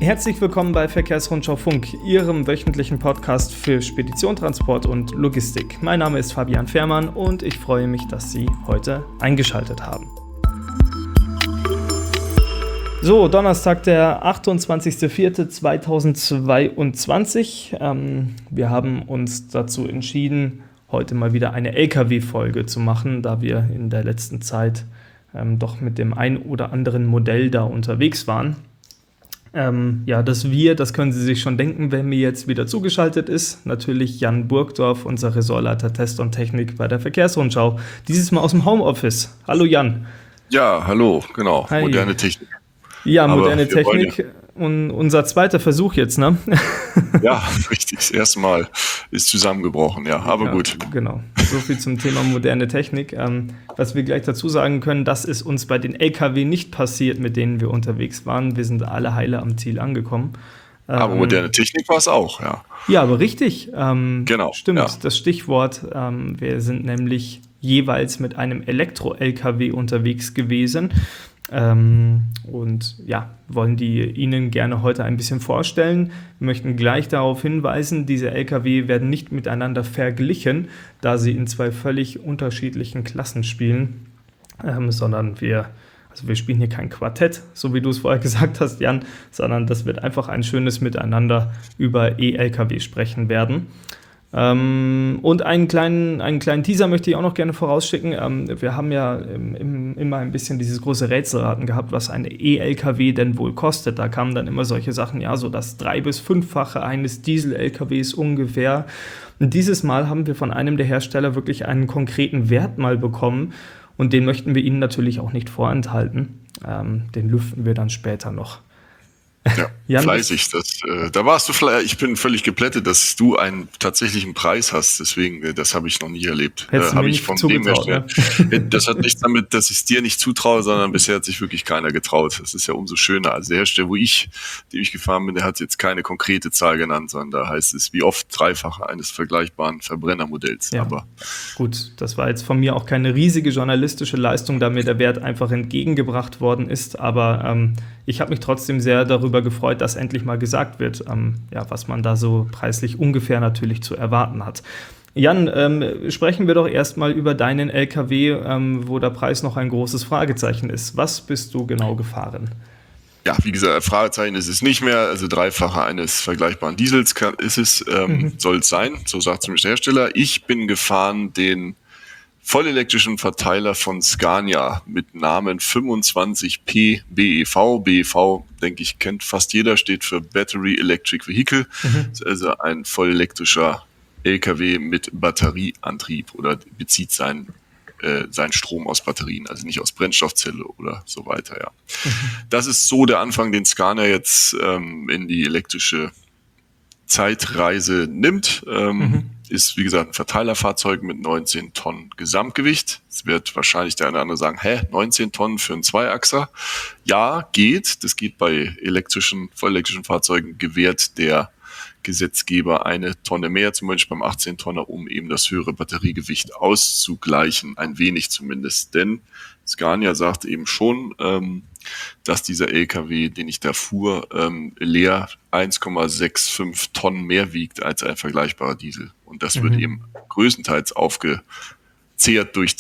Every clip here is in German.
Herzlich willkommen bei Verkehrsrundschau Funk, Ihrem wöchentlichen Podcast für Spedition, Transport und Logistik. Mein Name ist Fabian Fährmann und ich freue mich, dass Sie heute eingeschaltet haben. So, Donnerstag, der 28.04.2022. Wir haben uns dazu entschieden, heute mal wieder eine LKW-Folge zu machen, da wir in der letzten Zeit doch mit dem ein oder anderen Modell da unterwegs waren. Das können Sie sich schon denken, wer mir jetzt wieder zugeschaltet ist. Natürlich Jan Burgdorf, unser Ressortleiter Test und Technik bei der Verkehrsrundschau. Dieses Mal aus dem Homeoffice. Hallo Jan. Ja, hallo, genau. Hi. Moderne Technik. Ja, moderne Technik. Und unser zweiter Versuch jetzt, ne? Ja, richtig. Das erste Mal ist zusammengebrochen, ja, aber gut. Genau. So viel zum Thema moderne Technik. Was wir gleich dazu sagen können, das ist uns bei den LKW nicht passiert, mit denen wir unterwegs waren. Wir sind alle heile am Ziel angekommen. Aber moderne Technik war es auch, ja. Ja, aber richtig. Genau. Stimmt, ja. Das Stichwort. Wir sind nämlich jeweils mit einem Elektro-LKW unterwegs gewesen. Wollen die Ihnen gerne heute ein bisschen vorstellen. Wir möchten gleich darauf hinweisen, diese LKW werden nicht miteinander verglichen, da sie in zwei völlig unterschiedlichen Klassen spielen, sondern wir spielen hier kein Quartett, so wie du es vorher gesagt hast, Jan, sondern das wird einfach ein schönes Miteinander über E-LKW sprechen werden. Und einen kleinen Teaser möchte ich auch noch gerne vorausschicken. Wir haben ja immer ein bisschen dieses große Rätselraten gehabt, was ein E-LKW denn wohl kostet. Da kamen dann immer solche Sachen, ja, so das 3- bis 5-fache eines Diesel-LKWs ungefähr. Und dieses Mal haben wir von einem der Hersteller wirklich einen konkreten Wert mal bekommen und den möchten wir Ihnen natürlich auch nicht vorenthalten. Den lüften wir dann später noch. Ja, Jan, fleißig. Da warst du vielleicht. Ich bin völlig geplättet, dass du einen tatsächlichen Preis hast. Deswegen, das habe ich noch nie erlebt. Habe ich von dem her. Das hat nichts damit, dass ich es dir nicht zutraue, sondern bisher hat sich wirklich keiner getraut. Das ist ja umso schöner. Also der Hersteller, dem ich gefahren bin, der hat jetzt keine konkrete Zahl genannt, sondern da heißt es, wie oft Dreifache eines vergleichbaren Verbrennermodells. Ja. Aber gut, das war jetzt von mir auch keine riesige journalistische Leistung, da mir der Wert einfach entgegengebracht worden ist. Aber ich habe mich trotzdem sehr darüber gefreut, dass endlich mal gesagt wird, was man da so preislich ungefähr natürlich zu erwarten hat. Jan, sprechen wir doch erstmal über deinen LKW, wo der Preis noch ein großes Fragezeichen ist. Was bist du genau gefahren? Ja, wie gesagt, Fragezeichen ist es nicht mehr. Also Dreifache eines vergleichbaren Diesels soll es sein. So sagt zumindest der Hersteller. Ich bin gefahren den vollelektrischen Verteiler von Scania mit Namen 25P BEV. BEV, denke ich, kennt fast jeder, steht für Battery Electric Vehicle. Das ist also ein vollelektrischer LKW mit Batterieantrieb oder bezieht seinen Strom aus Batterien, also nicht aus Brennstoffzelle oder so weiter. Ja. Das ist so der Anfang, den Scania jetzt in die elektrische Zeitreise nimmt. Ist, wie gesagt, ein Verteilerfahrzeug mit 19 Tonnen Gesamtgewicht. Es wird wahrscheinlich der eine oder andere sagen, 19 Tonnen für einen Zweiachser? Ja, geht. Das geht bei vollelektrischen Fahrzeugen, gewährt der Gesetzgeber eine Tonne mehr, zum Beispiel beim 18-Tonner, um eben das höhere Batteriegewicht auszugleichen, ein wenig zumindest. Denn Scania sagt eben schon, dass dieser LKW, den ich da fuhr, leer 1,65 Tonnen mehr wiegt als ein vergleichbarer Diesel. Und das wird eben größtenteils aufgezehrt durch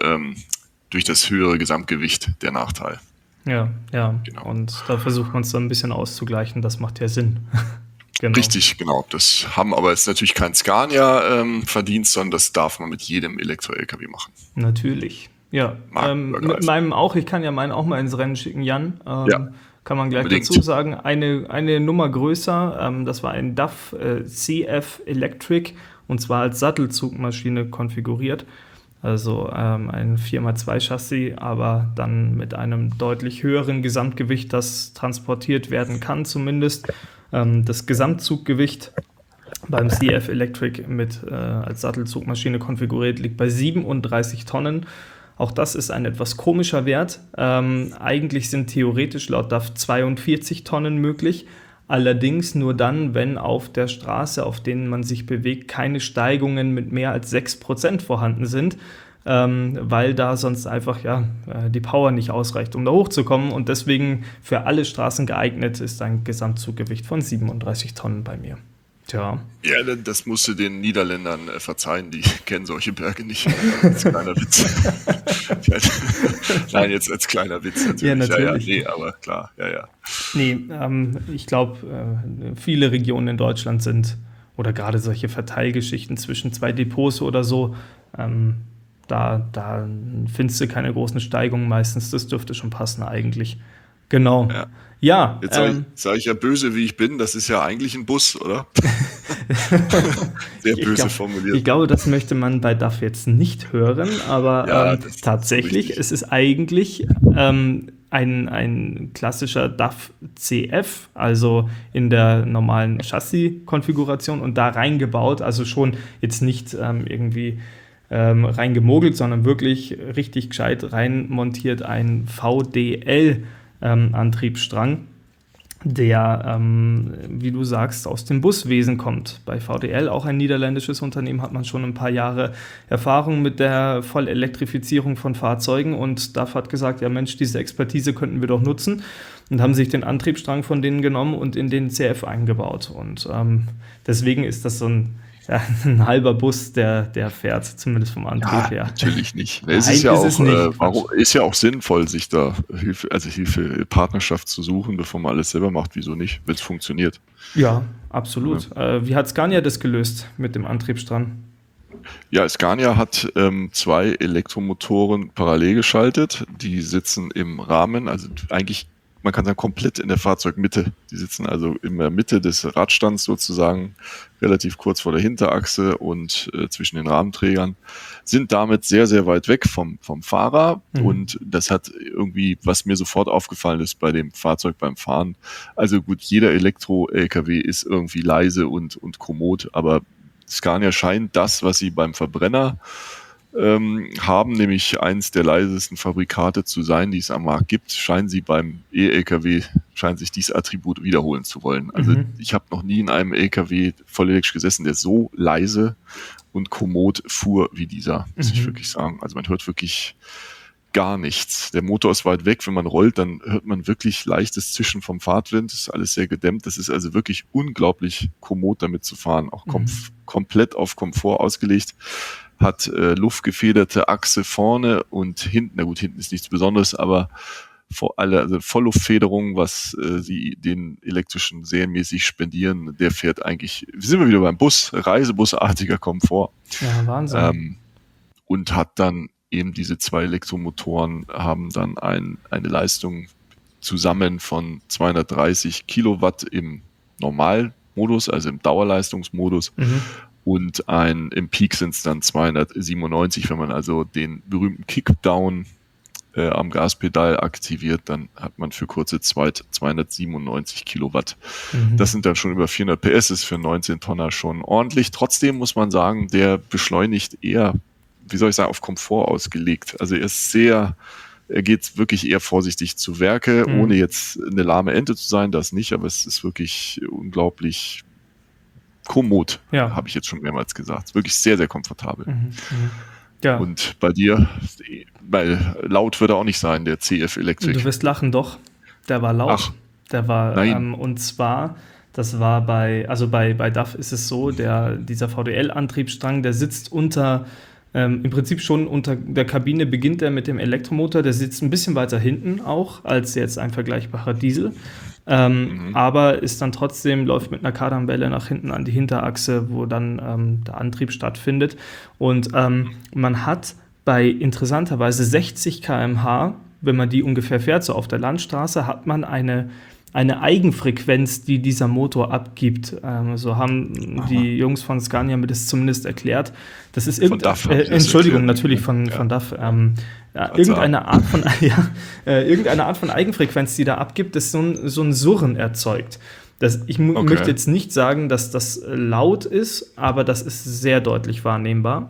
das höhere Gesamtgewicht, der Nachteil. Ja, Genau. Und da versucht man es dann ein bisschen auszugleichen, das macht ja Sinn. Genau. Richtig, genau. Das haben aber jetzt natürlich kein Scania-Verdienst, sondern das darf man mit jedem Elektro-LKW machen. Natürlich. Ja, mit meinem auch. Ich kann ja meinen auch mal ins Rennen schicken, Jan. Kann man gleich unbedingt dazu sagen. Eine Nummer größer, das war ein DAF CF Electric und zwar als Sattelzugmaschine konfiguriert. Also ein 4x2 Chassis, aber dann mit einem deutlich höheren Gesamtgewicht, das transportiert werden kann zumindest. Das Gesamtzuggewicht beim CF Electric als Sattelzugmaschine konfiguriert liegt bei 37 Tonnen. Auch das ist ein etwas komischer Wert. Eigentlich sind theoretisch laut DAF 42 Tonnen möglich. Allerdings nur dann, wenn auf der Straße, auf denen man sich bewegt, keine Steigungen mit mehr als 6% vorhanden sind. weil da sonst einfach die Power nicht ausreicht, um da hochzukommen. Und deswegen für alle Straßen geeignet ist ein Gesamtzuggewicht von 37 Tonnen bei mir. Tja. Ja, das musst du den Niederländern verzeihen, die kennen solche Berge nicht. Als kleiner Witz. Nein, jetzt als kleiner Witz natürlich. Ja, natürlich. Nee, aber klar, ja. Nee, ich glaube, viele Regionen in Deutschland sind, oder gerade solche Verteilgeschichten zwischen 2 Depots oder so, da findest du keine großen Steigungen meistens. Das dürfte schon passen eigentlich. Genau. Ja. Jetzt sag ich ja böse, wie ich bin, das ist ja eigentlich ein Bus, oder? Sehr böse formuliert. Ich glaube, das möchte man bei DAF jetzt nicht hören, aber tatsächlich, es ist eigentlich ein klassischer DAF CF, also in der normalen Chassis-Konfiguration und da reingebaut, also schon jetzt nicht irgendwie reingemogelt, sondern wirklich richtig gescheit reinmontiert ein VDL Antriebsstrang, der, wie du sagst, aus dem Buswesen kommt. Bei VDL, auch ein niederländisches Unternehmen, hat man schon ein paar Jahre Erfahrung mit der Vollelektrifizierung von Fahrzeugen und DAF hat gesagt, ja Mensch, diese Expertise könnten wir doch nutzen und haben sich den Antriebsstrang von denen genommen und in den CF eingebaut. Und deswegen ist das so ein halber Bus, der fährt, zumindest vom Antrieb her. Natürlich nicht. Es ist ja auch sinnvoll, sich da Hilfe, Partnerschaft zu suchen, bevor man alles selber macht. Wieso nicht, wenn es funktioniert? Ja, absolut. Ja. Wie hat Scania das gelöst mit dem Antriebsstrang? Ja, Scania hat 2 Elektromotoren parallel geschaltet. Die sitzen im Rahmen, also eigentlich, man kann sagen, komplett in der Fahrzeugmitte. Die sitzen also in der Mitte des Radstands sozusagen, relativ kurz vor der Hinterachse und zwischen den Rahmenträgern, sind damit sehr, sehr weit weg vom Fahrer. Und das hat irgendwie, was mir sofort aufgefallen ist bei dem Fahrzeug beim Fahren, also gut, jeder Elektro-LKW ist irgendwie leise und kommod, aber Scania scheint das, was sie beim Verbrenner haben, nämlich eins der leisesten Fabrikate zu sein, die es am Markt gibt, scheinen sich dieses Attribut wiederholen zu wollen. Also ich habe noch nie in einem LKW vollelektrisch gesessen, der so leise und kommod fuhr wie dieser, muss ich wirklich sagen. Also man hört wirklich gar nichts. Der Motor ist weit weg, wenn man rollt, dann hört man wirklich leichtes Zischen vom Fahrtwind, das ist alles sehr gedämmt, das ist also wirklich unglaublich kommod damit zu fahren, auch komplett auf Komfort ausgelegt. Hat luftgefederte Achse vorne und hinten, na gut, hinten ist nichts Besonderes, aber also Vollluftfederung, was sie den elektrischen serienmäßig spendieren, der fährt eigentlich, sind wir wieder beim Bus, Reisebusartiger Komfort. Ja, Wahnsinn. Und hat dann eben diese 2 Elektromotoren, haben dann eine Leistung zusammen von 230 Kilowatt im Normalmodus, also im Dauerleistungsmodus. Und im Peak sind es dann 297, wenn man also den berühmten Kickdown am Gaspedal aktiviert, dann hat man für kurze Zeit 297 Kilowatt. Das sind dann schon über 400 PS, ist für 19 Tonner schon ordentlich. Trotzdem muss man sagen, der beschleunigt eher, wie soll ich sagen, auf Komfort ausgelegt. Also er geht wirklich eher vorsichtig zu Werke, ohne jetzt eine lahme Ente zu sein, das nicht, aber es ist wirklich unglaublich kommod, habe ich jetzt schon mehrmals gesagt. Wirklich sehr, sehr komfortabel. Ja. Und bei dir, weil laut wird er auch nicht sein, der CF Electric. Du wirst lachen, doch. Der war laut. Ach, der war, nein. Und zwar, das war bei DAF ist es so, dieser VDL-Antriebsstrang, der sitzt im Prinzip schon unter der Kabine, beginnt er mit dem Elektromotor, der sitzt ein bisschen weiter hinten auch, als jetzt ein vergleichbarer Diesel. Aber ist dann trotzdem, läuft mit einer Kardanwelle nach hinten an die Hinterachse, wo dann der Antrieb stattfindet. Und man hat bei interessanterweise 60 km/h, wenn man die ungefähr fährt, so auf der Landstraße, hat man eine Eigenfrequenz, die dieser Motor abgibt. So haben die Jungs von Scania mir das zumindest erklärt. Das ist natürlich von DAF. Irgendeine Art von Eigenfrequenz, die da abgibt, das so ein Surren erzeugt. Ich möchte jetzt nicht sagen, dass das laut ist, aber das ist sehr deutlich wahrnehmbar.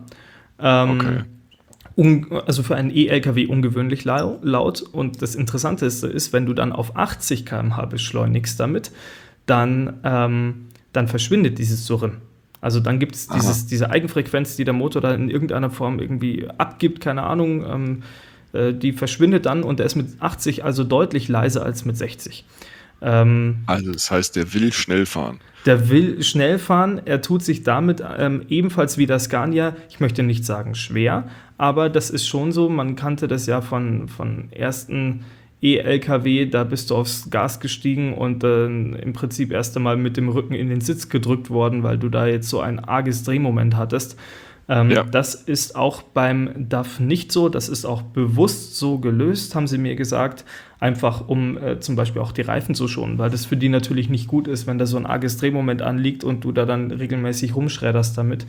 Also für einen E-LKW ungewöhnlich laut. Und das Interessante ist, wenn du dann auf 80 km/h beschleunigst damit, dann verschwindet dieses Surren. Also dann gibt es diese Eigenfrequenz, die der Motor da in irgendeiner Form irgendwie abgibt, keine Ahnung, die verschwindet dann und der ist mit 80 also deutlich leiser als mit 60. Also das heißt, der will schnell fahren. Der will schnell fahren, er tut sich damit ebenfalls wie der Scania, ich möchte nicht sagen schwer, aber das ist schon so, man kannte das ja von ersten E-LKW, da bist du aufs Gas gestiegen und im Prinzip erst einmal mit dem Rücken in den Sitz gedrückt worden, weil du da jetzt so ein arges Drehmoment hattest. Das ist auch beim DAF nicht so, das ist auch bewusst so gelöst, haben sie mir gesagt, einfach um zum Beispiel auch die Reifen zu schonen, weil das für die natürlich nicht gut ist, wenn da so ein arges Drehmoment anliegt und du da dann regelmäßig rumschredderst damit.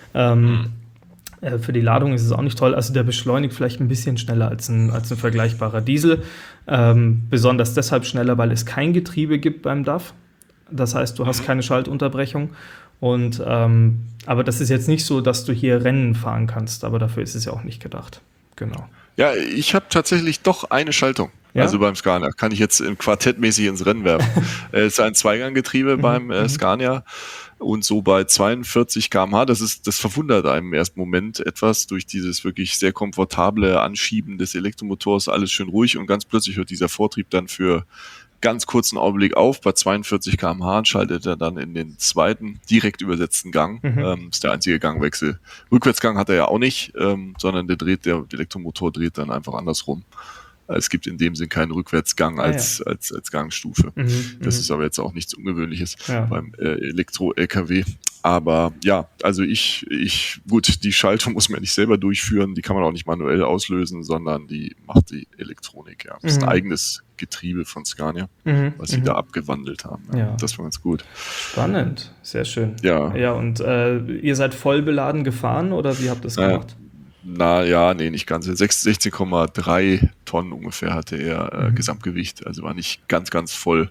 Für die Ladung ist es auch nicht toll, also der beschleunigt vielleicht ein bisschen schneller als ein vergleichbarer Diesel, besonders deshalb schneller, weil es kein Getriebe gibt beim DAF, das heißt, du hast keine Schaltunterbrechung. Und aber das ist jetzt nicht so, dass du hier Rennen fahren kannst, aber dafür ist es ja auch nicht gedacht. Genau. Ja, ich habe tatsächlich doch eine Schaltung. Ja? Also beim Scania. Kann ich jetzt quartettmäßig ins Rennen werfen. Es ist ein Zweiganggetriebe beim Scania und so bei 42 km/h. Das verwundert einem im ersten Moment etwas durch dieses wirklich sehr komfortable Anschieben des Elektromotors. Alles schön ruhig und ganz plötzlich hört dieser Vortrieb dann für ganz kurzen Augenblick auf. Bei 42 km/h schaltet er dann in den zweiten, direkt übersetzten Gang. Ist der einzige Gangwechsel. Rückwärtsgang hat er ja auch nicht, sondern der Elektromotor dreht dann einfach andersrum. Es gibt in dem Sinn keinen Rückwärtsgang als Gangstufe. Das ist aber jetzt auch nichts Ungewöhnliches beim Elektro-LKW. Aber ja, also gut, die Schaltung muss man nicht selber durchführen, die kann man auch nicht manuell auslösen, sondern die macht die Elektronik. Ja. Das ist ein eigenes Getriebe von Scania, was sie da abgewandelt haben. Ja. Das war ganz gut. Spannend, sehr schön. Ja. Ja, und ihr seid voll beladen gefahren oder wie habt ihr das gemacht? Nee, nicht ganz. 16,3 Tonnen ungefähr hatte er Gesamtgewicht, also war nicht ganz, ganz voll.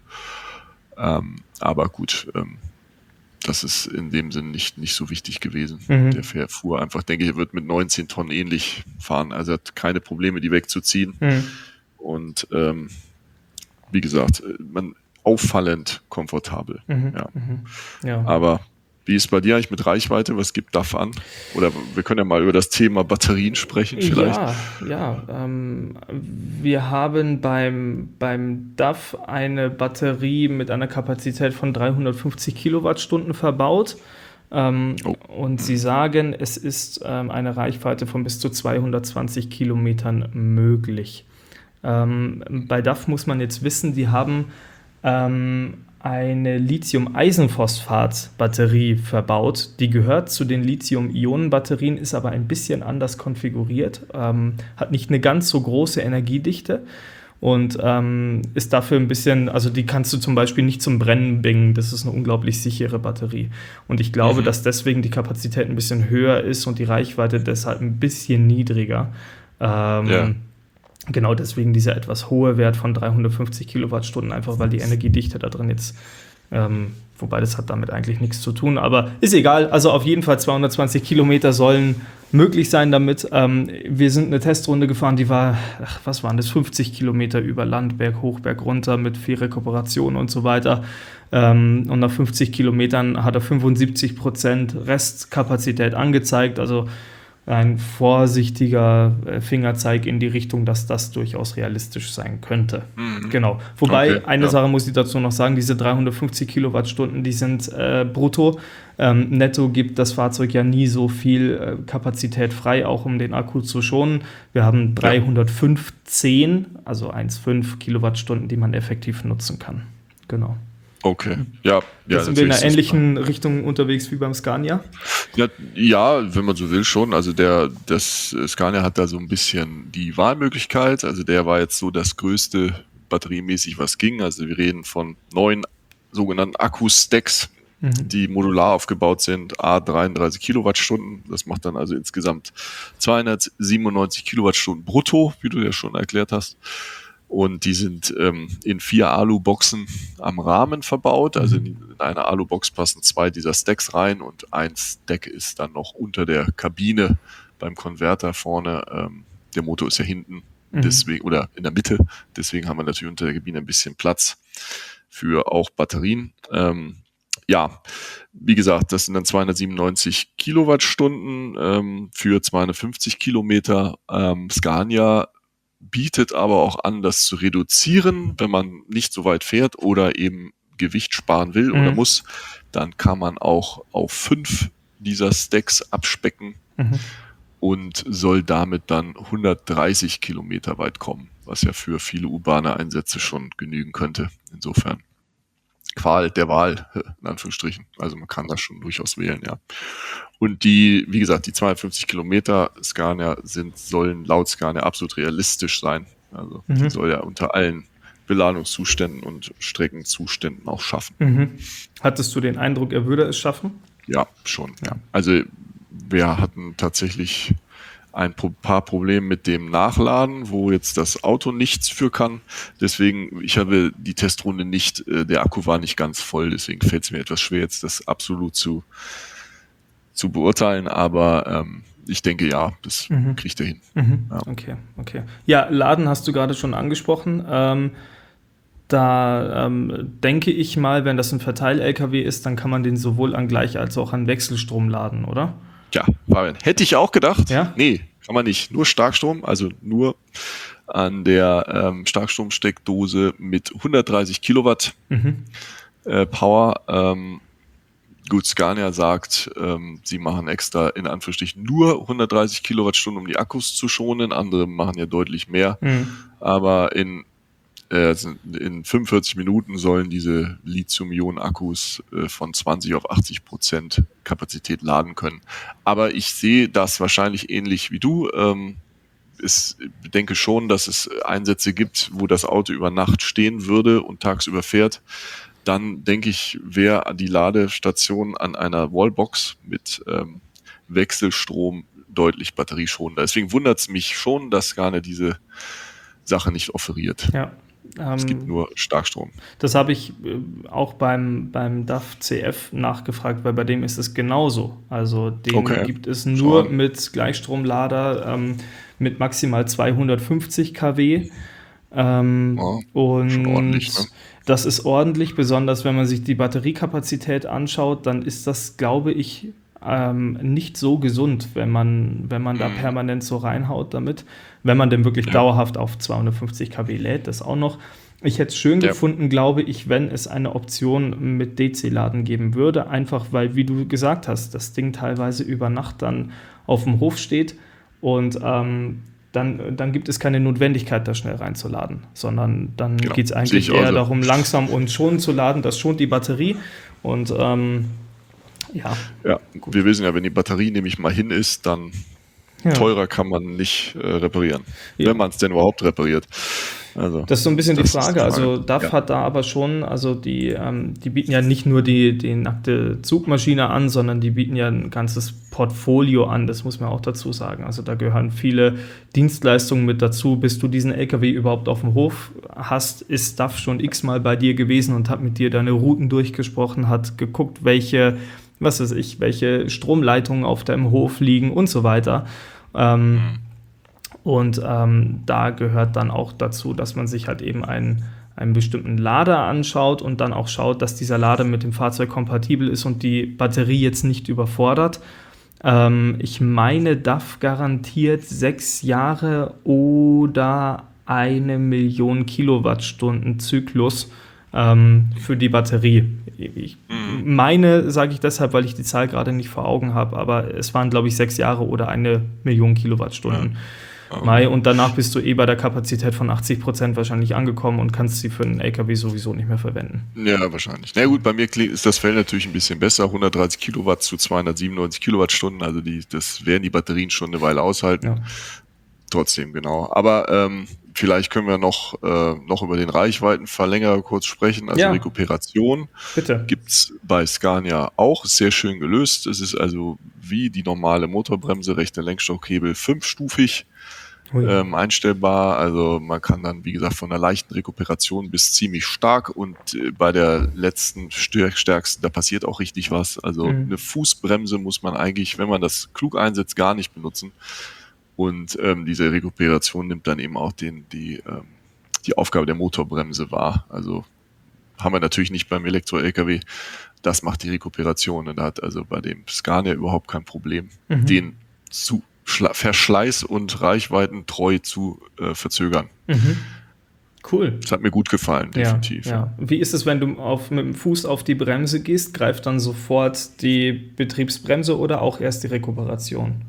Aber gut, das ist in dem Sinn nicht so wichtig gewesen. Der fuhr einfach, denke ich, er wird mit 19 Tonnen ähnlich fahren. Also er hat keine Probleme, die wegzuziehen. Und wie gesagt, auffallend komfortabel. Ja. Aber wie ist bei dir eigentlich mit Reichweite? Was gibt DAF an? Oder wir können ja mal über das Thema Batterien sprechen vielleicht. Ja. Wir haben beim DAF eine Batterie mit einer Kapazität von 350 Kilowattstunden verbaut. Und sie sagen, es ist eine Reichweite von bis zu 220 Kilometern möglich. Bei DAF muss man jetzt wissen, die haben eine Lithium-Eisenphosphat-Batterie verbaut. Die gehört zu den Lithium-Ionen-Batterien, ist aber ein bisschen anders konfiguriert, hat nicht eine ganz so große Energiedichte und ist dafür ein bisschen, also die kannst du zum Beispiel nicht zum Brennen bringen, das ist eine unglaublich sichere Batterie. Und ich glaube, dass deswegen die Kapazität ein bisschen höher ist und die Reichweite deshalb ein bisschen niedriger. Genau deswegen dieser etwas hohe Wert von 350 Kilowattstunden, einfach weil die Energiedichte da drin jetzt, wobei das hat damit eigentlich nichts zu tun, aber ist egal, also auf jeden Fall 220 Kilometer sollen möglich sein damit. Wir sind eine Testrunde gefahren, die war, was waren das, 50 Kilometer über Land, Berg hoch, Berg runter mit viel Rekuperation und so weiter. Und nach 50 Kilometern hat er 75% Restkapazität angezeigt, also ein vorsichtiger Fingerzeig in die Richtung, dass das durchaus realistisch sein könnte. Genau. Wobei, eine Sache muss ich dazu noch sagen, diese 350 Kilowattstunden, die sind brutto. Netto gibt das Fahrzeug ja nie so viel Kapazität frei, auch um den Akku zu schonen. Wir haben 315, also 1,5 Kilowattstunden, die man effektiv nutzen kann. Genau. Okay, ja. Jetzt sind wir in einer ähnlichen Richtung unterwegs wie beim Scania? Ja, wenn man so will schon. Also das Scania hat da so ein bisschen die Wahlmöglichkeit. Also der war jetzt so das größte batteriemäßig, was ging. Also wir reden von 9 sogenannten Akku-Stacks, die modular aufgebaut sind, A33 Kilowattstunden. Das macht dann also insgesamt 297 Kilowattstunden brutto, wie du ja schon erklärt hast. Und die sind in 4 Alu-Boxen am Rahmen verbaut. Also in eine Alu-Box passen 2 dieser Stacks rein und ein Stack ist dann noch unter der Kabine beim Konverter vorne. Der Motor ist ja hinten deswegen oder in der Mitte. Deswegen haben wir natürlich unter der Kabine ein bisschen Platz für auch Batterien. Ja, wie gesagt, das sind dann 297 Kilowattstunden für 250 Kilometer. Scania bietet aber auch an, das zu reduzieren, wenn man nicht so weit fährt oder eben Gewicht sparen will oder muss. Dann kann man auch auf 5 dieser Stacks abspecken und soll damit dann 130 Kilometer weit kommen, was ja für viele urbane Einsätze schon genügen könnte. Insofern Qual der Wahl, in Anführungsstrichen. Also man kann das schon durchaus wählen, ja. Und die, wie gesagt, die 250 Kilometer Scania sollen laut Scania absolut realistisch sein. Also die soll ja unter allen Beladungszuständen und Streckenzuständen auch schaffen. Hattest du den Eindruck, er würde es schaffen? Ja, schon. Ja. Also wir hatten tatsächlich ein paar Probleme mit dem Nachladen, wo jetzt das Auto nichts für kann. Deswegen, ich habe die Testrunde nicht, der Akku war nicht ganz voll, deswegen fällt es mir etwas schwer, jetzt das absolut zu beurteilen, aber ich denke, ja, das kriegt er hin. Ja. Okay. Ja, Laden hast du gerade schon angesprochen. Da denke ich mal, wenn das ein Verteil-LKW ist, dann kann man den sowohl an Gleich- als auch an Wechselstrom laden, oder? Ja, Fabian, hätte ich auch gedacht. Ja? Nee, kann man nicht. Nur Starkstrom, also nur an der Starkstromsteckdose mit 130 Kilowatt Power. Gut, Scania sagt, sie machen extra in Anführungsstrichen nur 130 Kilowattstunden, um die Akkus zu schonen. Andere machen ja deutlich mehr. Aber in 45 Minuten sollen diese Lithium-Ionen-Akkus von 20 auf 80% Kapazität laden können. Aber ich sehe das wahrscheinlich ähnlich wie du. Ich denke schon, dass es Einsätze gibt, wo das Auto über Nacht stehen würde und tagsüber fährt. Dann denke ich, wäre die Ladestation an einer Wallbox mit Wechselstrom deutlich batterieschonender. Deswegen wundert es mich schon, dass Scania diese Sache nicht offeriert. Ja. Es gibt nur Starkstrom. Das habe ich auch beim DAF CF nachgefragt, weil bei dem ist es genauso. Also den gibt es nur mit Gleichstromlader mit maximal 250 kW. Und schon ordentlich, ne? Das ist ordentlich, besonders wenn man sich die Batteriekapazität anschaut, dann ist das, glaube ich, nicht so gesund, wenn man da permanent so reinhaut damit, wenn man denn wirklich dauerhaft auf 250 kW lädt, das auch noch. Ich hätte es schön gefunden, glaube ich, wenn es eine Option mit DC-Laden geben würde, einfach weil, wie du gesagt hast, das Ding teilweise über Nacht dann auf dem Hof steht und dann gibt es keine Notwendigkeit, da schnell reinzuladen, sondern dann geht es eigentlich eher darum, langsam und schonend zu laden. Das schont die Batterie und ja, wir wissen ja, wenn die Batterie nämlich mal hin ist, dann teurer kann man nicht reparieren, wenn man es denn überhaupt repariert. Also, das ist so ein bisschen die Frage. Also DAF hat da aber schon, also die bieten ja nicht nur die nackte Zugmaschine an, sondern die bieten ja ein ganzes Portfolio an, das muss man auch dazu sagen. Also da gehören viele Dienstleistungen mit dazu. Bis du diesen LKW überhaupt auf dem Hof hast, ist DAF schon x-mal bei dir gewesen und hat mit dir deine Routen durchgesprochen, hat geguckt, welche Stromleitungen auf deinem Hof liegen und so weiter. Und da gehört dann auch dazu, dass man sich halt eben einen bestimmten Lader anschaut und dann auch schaut, dass dieser Lader mit dem Fahrzeug kompatibel ist und die Batterie jetzt nicht überfordert. Ich meine, DAF garantiert 6 Jahre oder 1 Million Kilowattstunden Zyklus für die Batterie. Ich meine, sage ich deshalb, weil ich die Zahl gerade nicht vor Augen habe, aber es waren, glaube ich, 6 Jahre oder 1 Million Kilowattstunden. Und danach bist du bei der Kapazität von 80% wahrscheinlich angekommen und kannst sie für einen LKW sowieso nicht mehr verwenden. Ja, wahrscheinlich. Na gut, bei mir ist das Feld natürlich ein bisschen besser. 130 Kilowatt zu 297 Kilowattstunden, also das werden die Batterien schon eine Weile aushalten. Ja. Trotzdem, genau. Aber vielleicht können wir noch über den Reichweitenverlängerer kurz sprechen. Also Rekuperation gibt es bei Scania auch. Ist sehr schön gelöst. Es ist also wie die normale Motorbremse, rechter Lenkstockhebel 5-stufig. Einstellbar, also man kann dann, wie gesagt, von einer leichten Rekuperation bis ziemlich stark und bei der letzten stärksten, da passiert auch richtig was. Also eine Fußbremse muss man eigentlich, wenn man das klug einsetzt, gar nicht benutzen. Und diese Rekuperation nimmt dann eben auch die Aufgabe der Motorbremse wahr. Also haben wir natürlich nicht beim Elektro-LKW, das macht die Rekuperation. Und da hat also bei dem Scania überhaupt kein Problem, den zu Verschleiß und Reichweiten treu zu verzögern. Cool. Das hat mir gut gefallen, definitiv. Ja. Wie ist es, wenn du mit dem Fuß auf die Bremse gehst? Greift dann sofort die Betriebsbremse oder auch erst die Rekuperation?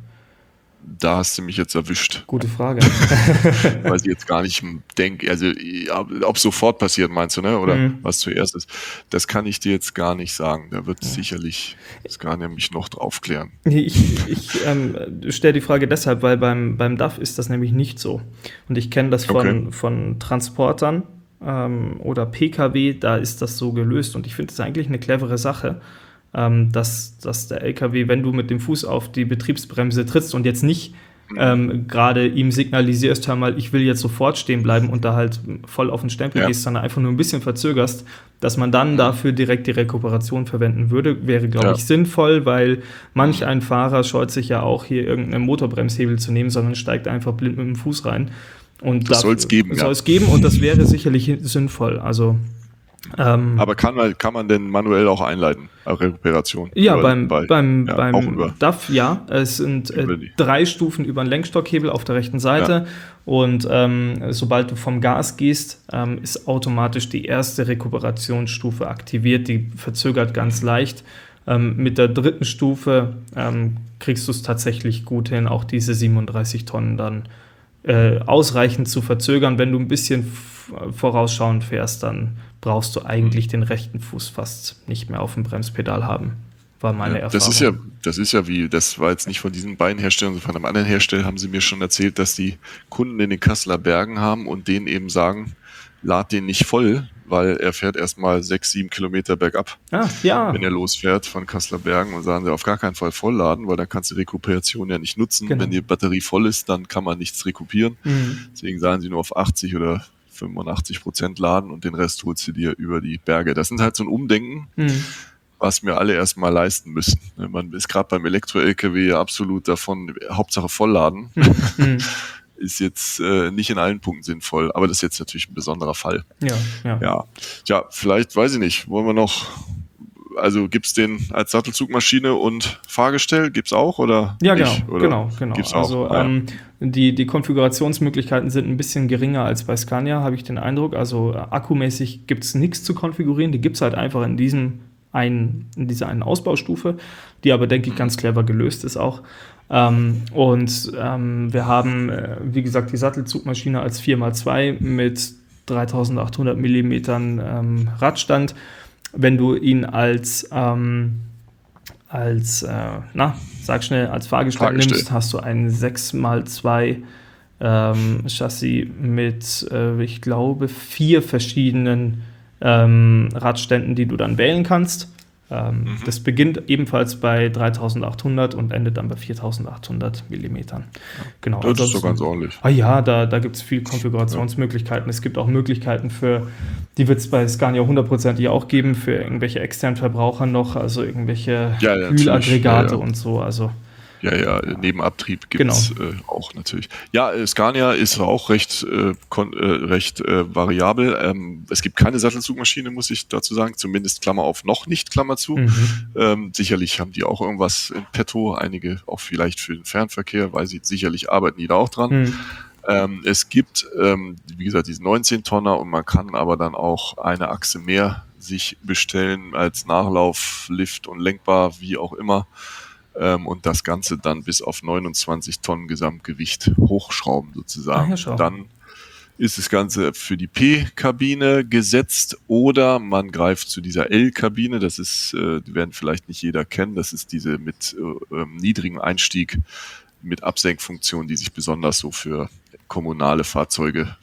Da hast du mich jetzt erwischt. Gute Frage. Weil ich jetzt gar nicht denke, also ob sofort passiert, meinst du, ne? Oder was zuerst ist. Das kann ich dir jetzt gar nicht sagen. Da wird sicherlich Scania mich noch draufklären. Ich stelle die Frage deshalb, weil beim DAF ist das nämlich nicht so. Und ich kenne das von Transportern oder PKW, da ist das so gelöst. Und ich finde das eigentlich eine clevere Sache, dass der LKW, wenn du mit dem Fuß auf die Betriebsbremse trittst und jetzt nicht gerade ihm signalisierst, hör mal, ich will jetzt sofort stehen bleiben und da halt voll auf den Stempel gehst, sondern einfach nur ein bisschen verzögerst, dass man dann dafür direkt die Rekuperation verwenden würde, wäre, glaube ich, sinnvoll, weil manch ein Fahrer scheut sich ja auch, hier irgendeinen Motorbremshebel zu nehmen, sondern steigt einfach blind mit dem Fuß rein. Und das soll es geben, und das wäre sicherlich sinnvoll. Also aber kann man denn manuell auch einleiten, Rekuperation? Ja, beim DAF, ja. Es sind 3 Stufen über den Lenkstockhebel auf der rechten Seite und sobald du vom Gas gehst, ist automatisch die erste Rekuperationsstufe aktiviert, die verzögert ganz leicht. Mit der 3. Stufe kriegst du es tatsächlich gut hin, auch diese 37 Tonnen dann ausreichend zu verzögern. Wenn du ein bisschen vorausschauend fährst, dann brauchst du eigentlich den rechten Fuß fast nicht mehr auf dem Bremspedal haben, war meine Erfahrung. Das war jetzt nicht von diesen beiden Herstellern, sondern von einem anderen Hersteller haben sie mir schon erzählt, dass die Kunden in den Kasseler Bergen haben und denen eben sagen, lad den nicht voll, weil er fährt erstmal 6-7 Kilometer bergab, wenn er losfährt von Kasseler Bergen, und sagen sie, auf gar keinen Fall vollladen, weil dann kannst du die Rekuperation ja nicht nutzen. Genau. Wenn die Batterie voll ist, dann kann man nichts rekupieren. Deswegen sagen sie nur auf 80 oder 85% laden und den Rest holst du dir über die Berge. Das sind halt so ein Umdenken, was wir alle erstmal leisten müssen. Man ist gerade beim Elektro-LKW ja absolut davon, Hauptsache vollladen. Ist jetzt nicht in allen Punkten sinnvoll, aber das ist jetzt natürlich ein besonderer Fall. Ja, vielleicht, weiß ich nicht, wollen wir noch, also gibt es den als Sattelzugmaschine und Fahrgestell, gibt es auch, oder? Ja, nicht? Genau. Gibt's auch? Also die Konfigurationsmöglichkeiten sind ein bisschen geringer als bei Scania, habe ich den Eindruck. Also akkumäßig gibt es nichts zu konfigurieren, die gibt es halt einfach in dieser einen Ausbaustufe, die aber, denke ich, ganz clever gelöst ist auch. Wir haben, wie gesagt, die Sattelzugmaschine als 4x2 mit 3800 Millimetern Radstand. Wenn du ihn als Fahrgestell nimmst, hast du ein 6x2 Chassis mit, ich glaube, 4 verschiedenen Radständen, die du dann wählen kannst. Das beginnt ebenfalls bei 3800 und endet dann bei 4800 Millimetern. Genau. Das ist so ganz ordentlich. Da gibt es viel Konfigurationsmöglichkeiten. Es gibt auch Möglichkeiten die wird es bei Scania 100% auch geben, für irgendwelche externen Verbraucher noch, also irgendwelche Kühlaggregate und so. Also Nebenabtrieb gibt es auch natürlich. Ja, Scania ist auch recht variabel. Es gibt keine Sattelzugmaschine, muss ich dazu sagen, zumindest Klammer auf, noch nicht, Klammer zu. Sicherlich haben die auch irgendwas in petto, einige auch vielleicht für den Fernverkehr, weil sicherlich arbeiten die da auch dran. Es gibt, wie gesagt, diesen 19-Tonner und man kann aber dann auch eine Achse mehr sich bestellen als Nachlauf, Lift und lenkbar, wie auch immer. Und das Ganze dann bis auf 29 Tonnen Gesamtgewicht hochschrauben sozusagen. Dann ist das Ganze für die P-Kabine gesetzt oder man greift zu dieser L-Kabine. Das ist, die werden vielleicht nicht jeder kennen, das ist diese mit niedrigem Einstieg mit Absenkfunktion, die sich besonders so für kommunale Fahrzeuge,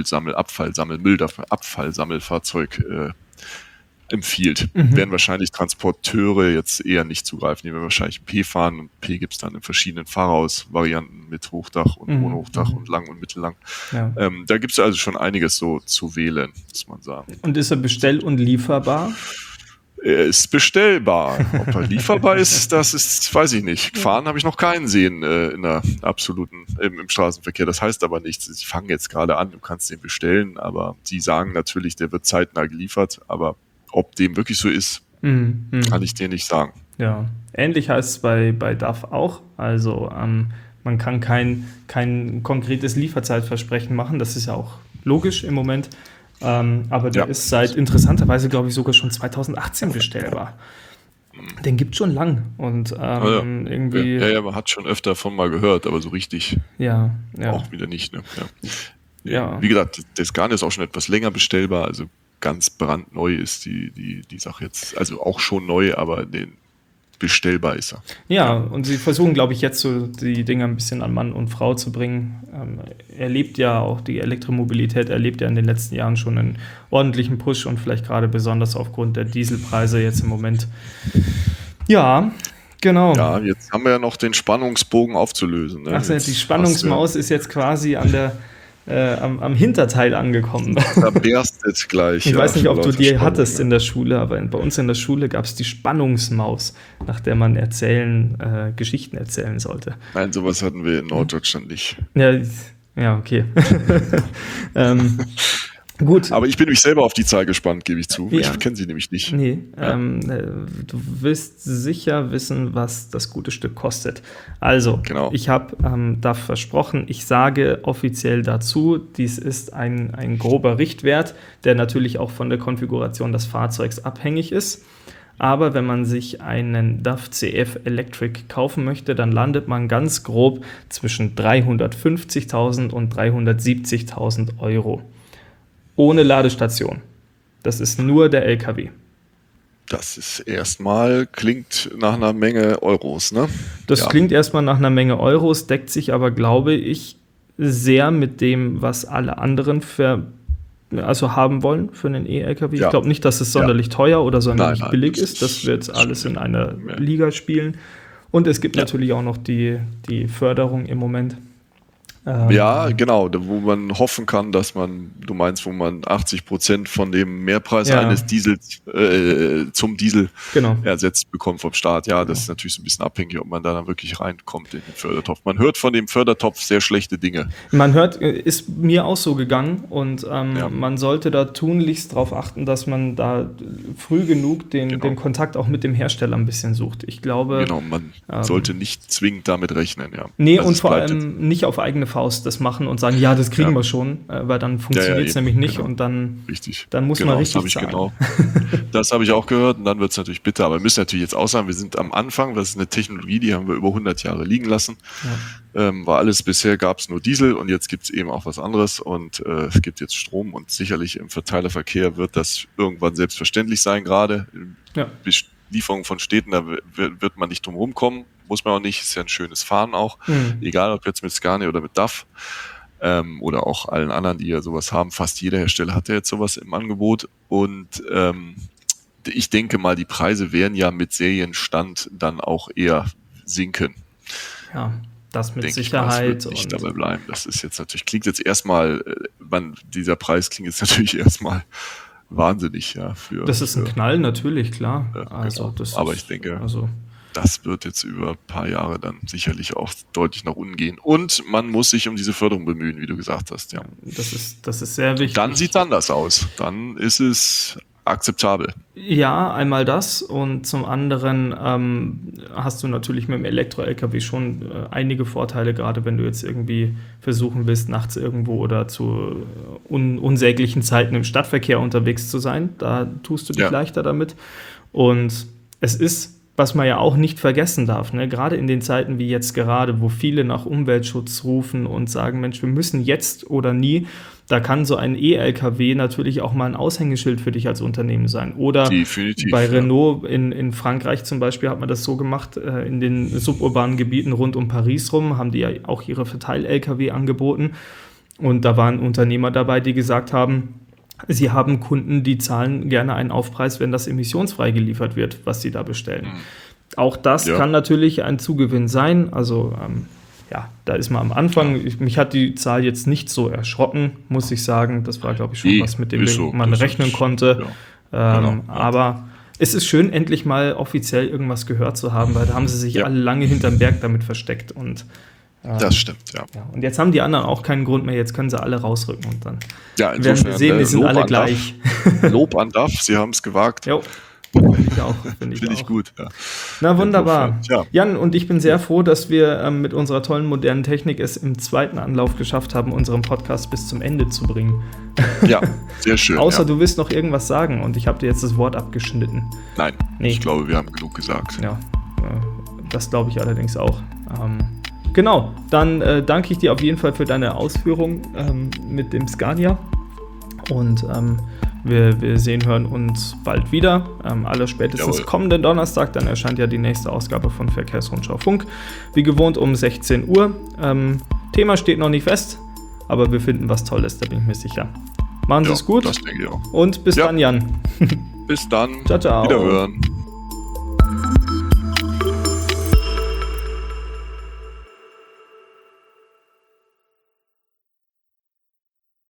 Abfallsammelfahrzeug empfiehlt. Werden wahrscheinlich Transporteure jetzt eher nicht zugreifen. Die werden wahrscheinlich P fahren und P gibt es dann in verschiedenen Fahrhausvarianten mit Hochdach und ohne Hochdach und lang und mittellang. Da gibt es also schon einiges so zu wählen, muss man sagen. Und ist er bestell- und lieferbar? Er ist bestellbar. Ob er lieferbar ist, das ist, weiß ich nicht. Gefahren habe ich noch keinen sehen in der absoluten, im Straßenverkehr. Das heißt aber nichts. Sie fangen jetzt gerade an, du kannst den bestellen, aber die sagen natürlich, der wird zeitnah geliefert, aber ob dem wirklich so ist, Kann ich dir nicht sagen. Ja, ähnlich heißt es bei DAF auch. Also man kann kein konkretes Lieferzeitversprechen machen. Das ist ja auch logisch im Moment. Aber der ist seit interessanterweise, glaube ich, sogar schon 2018 bestellbar. Den gibt es schon lang. Und irgendwie. Ja, man hat schon öfter davon mal gehört, aber so richtig auch wieder nicht. Ne? Ja. Wie gesagt, der Scania ist auch schon etwas länger bestellbar, also ganz brandneu ist die Sache jetzt. Also auch schon neu, aber bestellbar ist er. Ja, und sie versuchen, glaube ich, jetzt so die Dinger ein bisschen an Mann und Frau zu bringen. Erlebt ja auch die Elektromobilität, erlebt ja in den letzten Jahren schon einen ordentlichen Push und vielleicht gerade besonders aufgrund der Dieselpreise jetzt im Moment. Ja, genau. Ja, jetzt haben wir ja noch den Spannungsbogen aufzulösen. Ne? Ach, die Spannungsmaus ist jetzt quasi am Hinterteil angekommen. Da berstet gleich. Ich weiß nicht, ob du die hattest in der Schule, aber bei uns in der Schule gab es die Spannungsmaus, nach der man Geschichten erzählen sollte. Nein, sowas hatten wir in Norddeutschland nicht. Ja, okay. Gut. Aber ich bin mich selber auf die Zahl gespannt, gebe ich zu. Ja. Ich kenne sie nämlich nicht. Nee, du wirst sicher wissen, was das gute Stück kostet. Also, Ich habe DAF versprochen, ich sage offiziell dazu, dies ist ein grober Richtwert, der natürlich auch von der Konfiguration des Fahrzeugs abhängig ist. Aber wenn man sich einen DAF CF Electric kaufen möchte, dann landet man ganz grob zwischen 350.000 und 370.000 Euro. Ohne Ladestation. Das ist nur der LKW. Das ist klingt nach einer Menge Euros, ne? Das klingt erstmal nach einer Menge Euros, deckt sich aber, glaube ich, sehr mit dem, was alle anderen haben wollen für einen E-LKW. Ich glaube nicht, dass es sonderlich teuer oder sonderlich billig ist. Das wird alles in einer Liga spielen. Und es gibt natürlich auch noch die Förderung im Moment. Ja, genau, wo man hoffen kann, dass wo man 80% von dem Mehrpreis eines Diesels zum Diesel ersetzt bekommt vom Staat. Ja, das ist natürlich so ein bisschen abhängig, ob man da dann wirklich reinkommt in den Fördertopf. Man hört von dem Fördertopf sehr schlechte Dinge. Ist mir auch so gegangen und man sollte da tunlichst darauf achten, dass man da früh genug den Kontakt auch mit dem Hersteller ein bisschen sucht. Ich glaube... Genau, man sollte nicht zwingend damit rechnen, ja. Nee, und vor allem nicht auf eigene Faust das machen und sagen, ja, das kriegen wir schon, weil dann funktioniert es nämlich nicht und dann muss man richtig zahlen. Das habe ich auch gehört und dann wird es natürlich bitter, aber wir müssen natürlich jetzt auch sagen, wir sind am Anfang, das ist eine Technologie, die haben wir über 100 Jahre liegen lassen, war alles, bisher gab es nur Diesel und jetzt gibt es eben auch was anderes und es gibt jetzt Strom und sicherlich im Verteilerverkehr wird das irgendwann selbstverständlich sein, gerade Lieferung von Städten, da wird man nicht drum rumkommen, muss man auch nicht, ist ja ein schönes Fahren auch, egal ob jetzt mit Scania oder mit DAF oder auch allen anderen, die ja sowas haben, fast jeder Hersteller hat ja jetzt sowas im Angebot und ich denke mal, die Preise werden ja mit Serienstand dann auch eher sinken. Ja, das mit Sicherheit. Das wird nicht dabei bleiben, das ist jetzt natürlich, dieser Preis klingt jetzt natürlich erstmal wahnsinnig, ja. Das ist ein Knall, natürlich, klar. Aber ich denke, das wird jetzt über ein paar Jahre dann sicherlich auch deutlich nach unten gehen. Und man muss sich um diese Förderung bemühen, wie du gesagt hast. Ja. Das ist sehr wichtig. Dann sieht es anders aus. Dann ist es akzeptabel. Ja, einmal das und zum anderen hast du natürlich mit dem Elektro-LKW schon einige Vorteile, gerade wenn du jetzt irgendwie versuchen willst, nachts irgendwo oder zu unsäglichen Zeiten im Stadtverkehr unterwegs zu sein. Da tust du dich leichter damit. Und es ist, was man ja auch nicht vergessen darf, ne? Gerade in den Zeiten wie jetzt gerade, wo viele nach Umweltschutz rufen und sagen, Mensch, wir müssen jetzt oder nie, da kann so ein E-LKW natürlich auch mal ein Aushängeschild für dich als Unternehmen sein. Oder definitiv, bei Renault in Frankreich zum Beispiel hat man das so gemacht, in den suburbanen Gebieten rund um Paris rum, haben die ja auch ihre Verteil-LKW angeboten. Und da waren Unternehmer dabei, die gesagt haben, sie haben Kunden, die zahlen gerne einen Aufpreis, wenn das emissionsfrei geliefert wird, was sie da bestellen. Auch das kann natürlich ein Zugewinn sein. Also da ist man am Anfang. Mich hat die Zahl jetzt nicht so erschrocken, muss ich sagen. Das war, glaube ich, schon was, mit dem man rechnen konnte. Aber es ist schön, endlich mal offiziell irgendwas gehört zu haben, weil da haben sie sich alle lange hinterm Berg damit versteckt. Und das stimmt, ja. Und jetzt haben die anderen auch keinen Grund mehr, jetzt können sie alle rausrücken und dann werden wir sehen, die sind alle gleich. Lob an DAF, sie haben es gewagt. Finde ich auch. Finde ich gut, ja. Na, wunderbar. Ja. Jan, und ich bin sehr froh, dass wir mit unserer tollen modernen Technik es im zweiten Anlauf geschafft haben, unseren Podcast bis zum Ende zu bringen. Ja, sehr schön. Außer du willst noch irgendwas sagen und ich habe dir jetzt das Wort abgeschnitten. Nein, ich glaube, wir haben genug gesagt. Ja, das glaube ich allerdings auch. Genau, dann danke ich dir auf jeden Fall für deine Ausführung mit dem Scania und wir sehen, hören uns bald wieder. Alle spätestens kommenden Donnerstag, dann erscheint ja die nächste Ausgabe von Verkehrsrundschau Funk. Wie gewohnt um 16 Uhr. Thema steht noch nicht fest, aber wir finden was Tolles, da bin ich mir sicher. Machen Sie es gut. Das denke ich auch. Und bis dann, Jan. Bis dann. Ciao, ciao. Wiederhören.